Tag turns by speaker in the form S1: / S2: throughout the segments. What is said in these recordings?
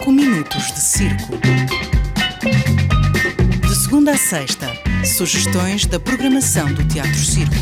S1: minutos de circo. De segunda a sexta, sugestões da programação do Teatro Circo.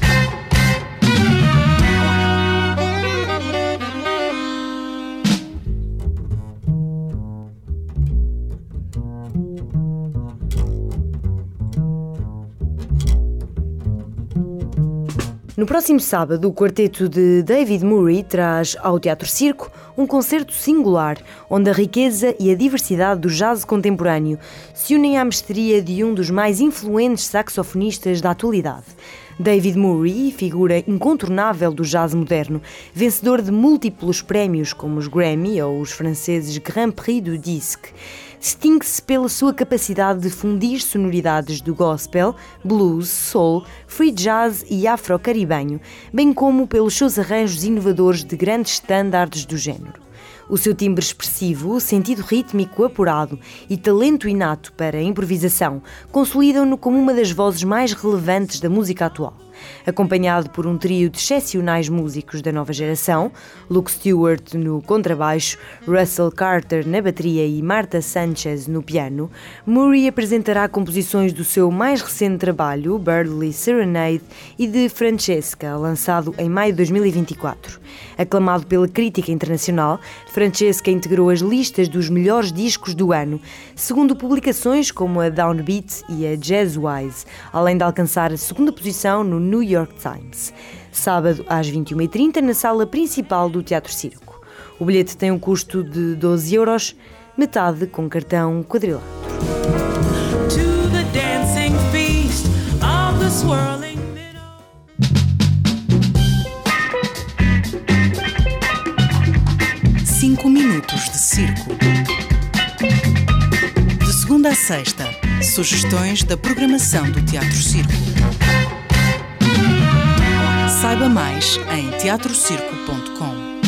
S2: No próximo sábado, o quarteto de David Murray traz ao Teatro Circo um concerto singular, onde a riqueza e a diversidade do jazz contemporâneo se unem à mestria de um dos mais influentes saxofonistas da atualidade. David Murray, figura incontornável do jazz moderno, vencedor de múltiplos prémios como os Grammy ou os franceses Grand Prix du Disque, distingue-se pela sua capacidade de fundir sonoridades do gospel, blues, soul, free jazz e afro-caribenho, bem como pelos seus arranjos inovadores de grandes estándares do género. O seu timbre expressivo, sentido rítmico apurado e talento inato para a improvisação consolidam-no como uma das vozes mais relevantes da música atual. Acompanhado por um trio de excepcionais músicos da nova geração, Luke Stewart no contrabaixo, Russell Carter na bateria e Marta Sanchez no piano, Murray apresentará composições do seu mais recente trabalho, Birdly Serenade, e de Francesca, lançado em maio de 2024. Aclamado pela crítica internacional, Francesca integrou as listas dos melhores discos do ano, segundo publicações como a Downbeat e a Jazzwise, além de alcançar a segunda posição no New York Times. Sábado às 21h30 na sala principal do Teatro Circo. O bilhete tem um custo de 12 €, metade com cartão quadrilátero.
S1: 5 minutos de circo. De segunda a sexta, sugestões da programação do Teatro Circo. Saiba mais em teatrocirco.com.